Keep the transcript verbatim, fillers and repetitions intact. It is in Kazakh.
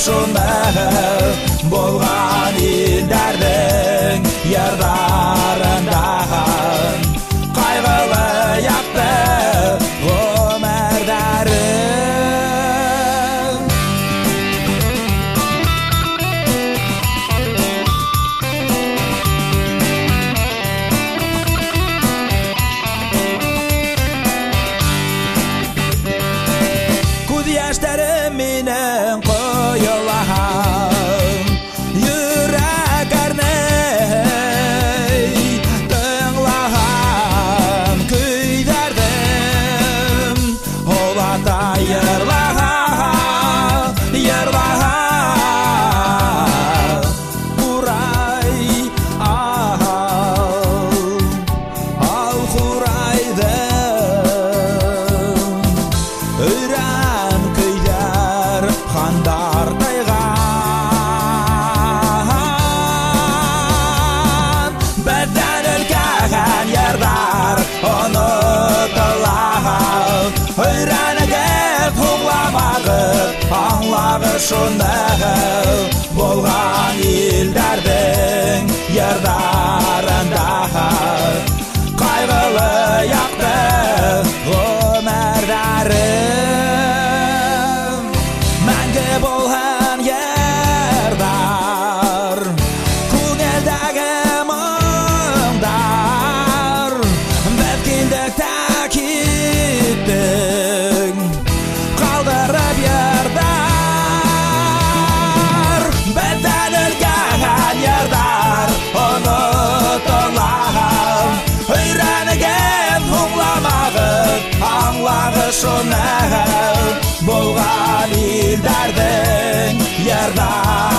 шуны болған елдердің ердарында қайғылы яқты өмірлері көз яштарым менің құйылған жүрек арнай тыңлаған күйлердің олата ерлаған ерлаған құрай ал ал құрайды үрән көйлер хандар тайған бәдден үлкәген ердар ұнытылған үйренігіп хуңламағып аңлағы шуны болған елдердің ердарында қайғылы яқты өмірлері мәңгі болған ердар көңілдегі мұңдар біз келдік та кеттік қалдырып ердар бізден үлкен ердар ұнытылған үйренген мұңламағып аңлағы шуны болған елдердің ердар